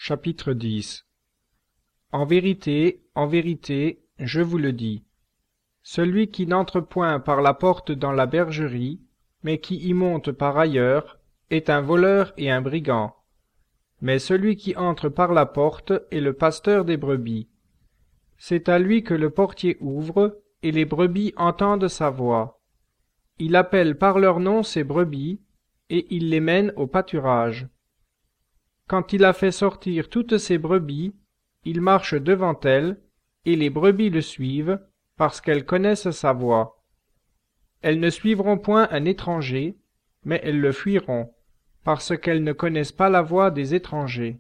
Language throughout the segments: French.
Chapitre 10. En vérité, je vous le dis, celui qui n'entre point par la porte dans la bergerie, mais qui y monte par ailleurs, est un voleur et un brigand. Mais celui qui entre par la porte est le pasteur des brebis. C'est à lui que le portier ouvre, et les brebis entendent sa voix. Il appelle par leur nom ses brebis, et il les mène au pâturage. Quand il a fait sortir toutes ses brebis, il marche devant elles, et les brebis le suivent, parce qu'elles connaissent sa voix. Elles ne suivront point un étranger, mais elles le fuiront, parce qu'elles ne connaissent pas la voix des étrangers.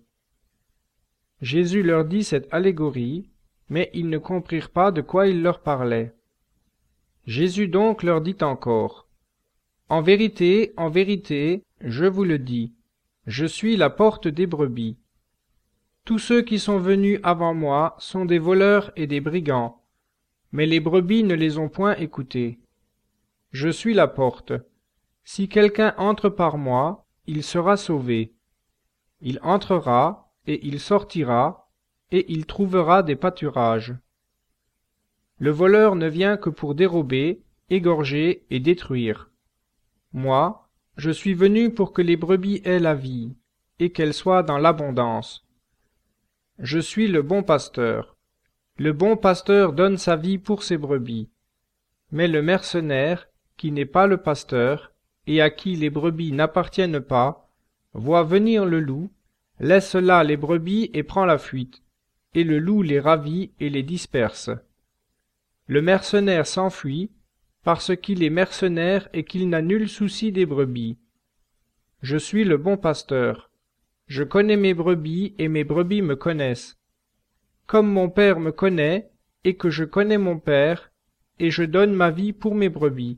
Jésus leur dit cette allégorie, mais ils ne comprirent pas de quoi il leur parlait. Jésus donc leur dit encore, en vérité, je vous le dis, je suis la porte des brebis. Tous ceux qui sont venus avant moi sont des voleurs et des brigands, mais les brebis ne les ont point écoutés. Je suis la porte. Si quelqu'un entre par moi, il sera sauvé. Il entrera, et il sortira, et il trouvera des pâturages. Le voleur ne vient que pour dérober, égorger et détruire. Moi, je suis venu pour que les brebis aient la vie, et qu'elles soient dans l'abondance. Je suis le bon pasteur. Le bon pasteur donne sa vie pour ses brebis. Mais le mercenaire, qui n'est pas le pasteur, et à qui les brebis n'appartiennent pas, voit venir le loup, laisse là les brebis et prend la fuite, et le loup les ravit et les disperse. Le mercenaire s'enfuit, parce qu'il est mercenaire et qu'il n'a nul souci des brebis. Je suis le bon pasteur. Je connais mes brebis et mes brebis me connaissent. Comme mon Père me connaît, et que je connais mon Père, et je donne ma vie pour mes brebis.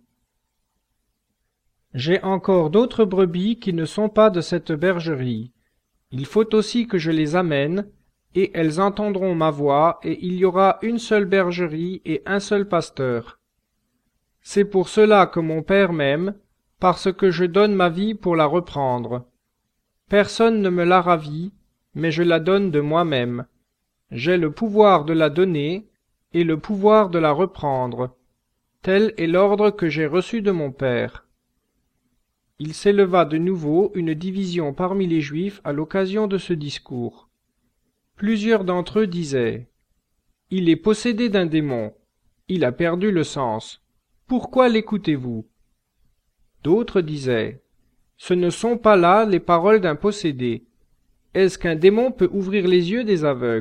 J'ai encore d'autres brebis qui ne sont pas de cette bergerie. Il faut aussi que je les amène, et elles entendront ma voix, et il y aura une seule bergerie et un seul pasteur. C'est pour cela que mon Père m'aime, parce que je donne ma vie pour la reprendre. Personne ne me la ravit, mais je la donne de moi-même. J'ai le pouvoir de la donner, et le pouvoir de la reprendre. Tel est l'ordre que j'ai reçu de mon Père. Il s'éleva de nouveau une division parmi les Juifs à l'occasion de ce discours. Plusieurs d'entre eux disaient, « Il est possédé d'un démon, il a perdu le sens. Pourquoi l'écoutez-vous » D'autres disaient, « Ce ne sont pas là les paroles d'un possédé. Est-ce qu'un démon peut ouvrir les yeux des aveugles »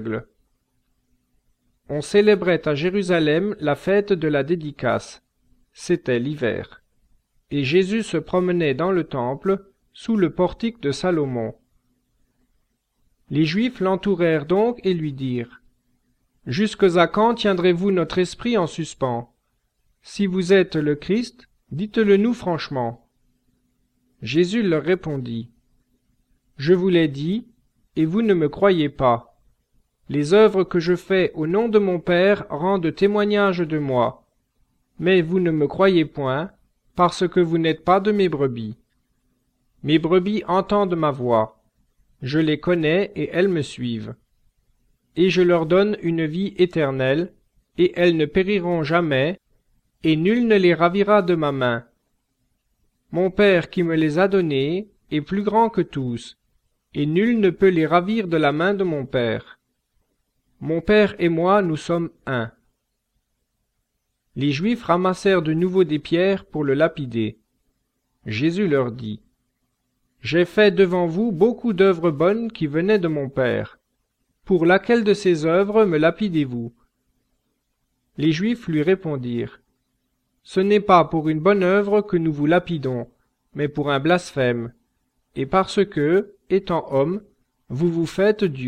On célébrait à Jérusalem la fête de la dédicace. C'était l'hiver. Et Jésus se promenait dans le temple, sous le portique de Salomon. Les Juifs l'entourèrent donc et lui dirent, « Jusques à quand tiendrez-vous notre esprit en suspens? Si vous êtes le Christ, dites-le nous franchement. » Jésus leur répondit, « Je vous l'ai dit, et vous ne me croyez pas. Les œuvres que je fais au nom de mon Père rendent témoignage de moi. Mais vous ne me croyez point, parce que vous n'êtes pas de mes brebis. Mes brebis entendent ma voix. Je les connais et elles me suivent. Et je leur donne une vie éternelle, et elles ne périront jamais, et nul ne les ravira de ma main. Mon Père qui me les a donnés est plus grand que tous, et nul ne peut les ravir de la main de mon Père. Mon Père et moi, nous sommes un. » Les Juifs ramassèrent de nouveau des pierres pour le lapider. Jésus leur dit, « J'ai fait devant vous beaucoup d'œuvres bonnes qui venaient de mon Père. Pour laquelle de ces œuvres me lapidez-vous » Les Juifs lui répondirent, « Ce n'est pas pour une bonne œuvre que nous vous lapidons, mais pour un blasphème, et parce que, étant homme, vous vous faites Dieu. »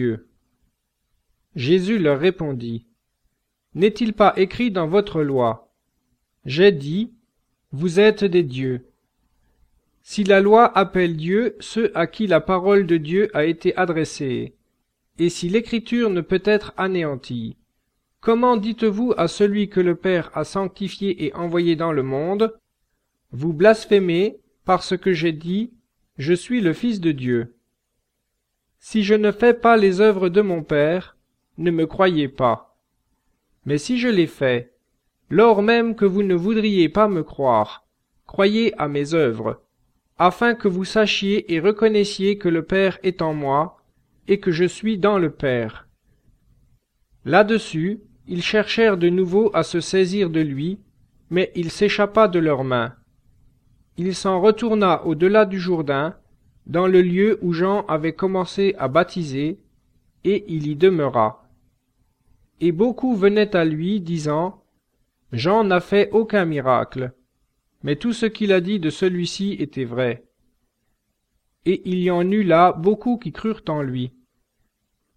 Jésus leur répondit, « N'est-il pas écrit dans votre loi? J'ai dit, vous êtes des dieux. Si la loi appelle Dieu ceux à qui la parole de Dieu a été adressée, et si l'écriture ne peut être anéantie, comment dites-vous à celui que le Père a sanctifié et envoyé dans le monde, vous blasphémez parce que j'ai dit, je suis le Fils de Dieu? Si je ne fais pas les œuvres de mon Père, ne me croyez pas. Mais si je les fais, lors même que vous ne voudriez pas me croire, croyez à mes œuvres, afin que vous sachiez et reconnaissiez que le Père est en moi, et que je suis dans le Père. » Là-dessus, ils cherchèrent de nouveau à se saisir de lui, mais il s'échappa de leurs mains. Il s'en retourna au-delà du Jourdain, dans le lieu où Jean avait commencé à baptiser, et il y demeura. Et beaucoup venaient à lui, disant, « Jean n'a fait aucun miracle, mais tout ce qu'il a dit de celui-ci était vrai. » Et il y en eut là beaucoup qui crurent en lui.